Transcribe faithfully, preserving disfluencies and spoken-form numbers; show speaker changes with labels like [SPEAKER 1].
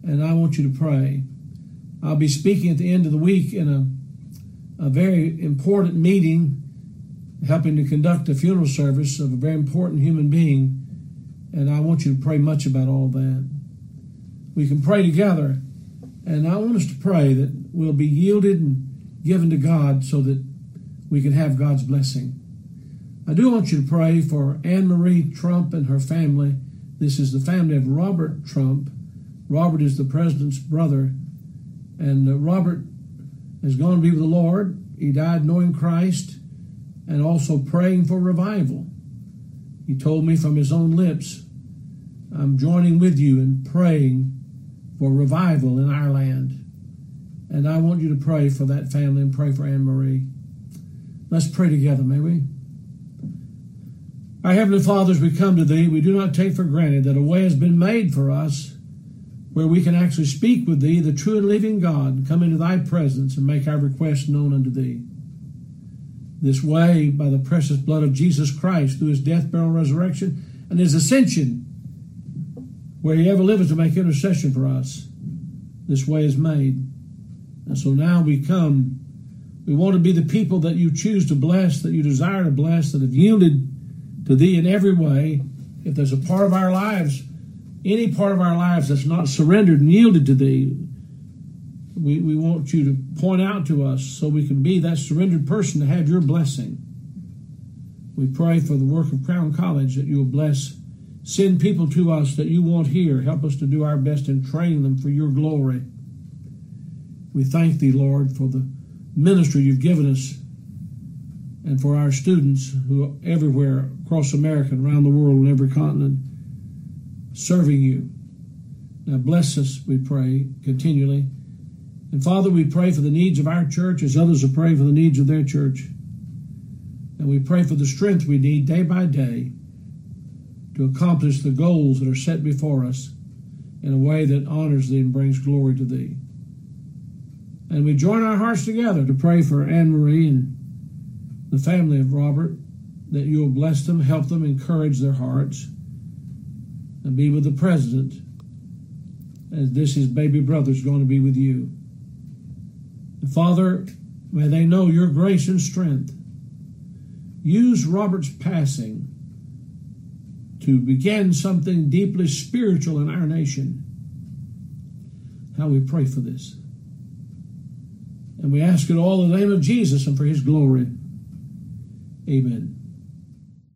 [SPEAKER 1] and I want you to pray. I'll be speaking at the end of the week in a, a very important meeting, helping to conduct a funeral service of a very important human being, and I want you to pray much about all that. We can pray together, and I want us to pray that we'll be yielded and given to God so that we can have God's blessing. I do want you to pray for Anne Marie Trump and her family. This is the family of Robert Trump. Robert is the president's brother, and uh, Robert has gone to be with the Lord. He died knowing Christ and also praying for revival. He told me from his own lips, I'm joining with you in praying for revival in our land. And I want you to pray for that family and pray for Anne Marie. Let's pray together, may we? Our Heavenly Father, as we come to Thee, we do not take for granted that a way has been made for us where we can actually speak with Thee, the true and living God, come into Thy presence and make our requests known unto Thee. This way, by the precious blood of Jesus Christ, through His death, burial, and resurrection, and His ascension, where He ever liveth to make intercession for us, this way is made. And so now we come. We want to be the people that You choose to bless, that You desire to bless, that have yielded to Thee in every way. If there's a part of our lives, any part of our lives that's not surrendered and yielded to Thee, we, we want You to point out to us so we can be that surrendered person to have Your blessing. We pray for the work of Crown College, that You will bless, send people to us that You want here. Help us to do our best in training them for Your glory. We thank Thee, Lord, for the ministry You've given us and for our students who are everywhere across America and around the world and every continent serving You. Now bless us, we pray, continually. And Father, we pray for the needs of our church as others are praying for the needs of their church. And we pray for the strength we need day by day to accomplish the goals that are set before us in a way that honors Thee and brings glory to Thee. And we join our hearts together to pray for Anne Marie and the family of Robert, that You will bless them, help them, encourage their hearts, and be with the president as this his baby brother is going to be with You. And Father, may they know Your grace and strength. Use Robert's passing to begin something deeply spiritual in our nation. How we pray for this. And we ask it all in the name of Jesus and for His glory. Amen.